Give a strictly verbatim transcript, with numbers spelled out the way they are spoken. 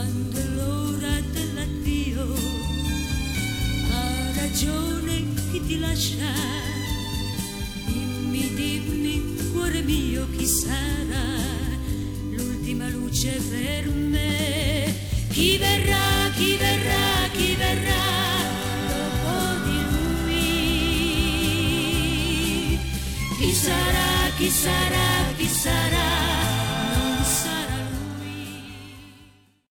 quando è l'ora dell'addio, ha ragione chi ti lascia. Dimmi, dimmi, cuore mio, chi sarà l'ultima luce per me? Chi verrà, chi verrà, chi verrà dopo di lui? Chi sarà, chi sarà, chi sarà?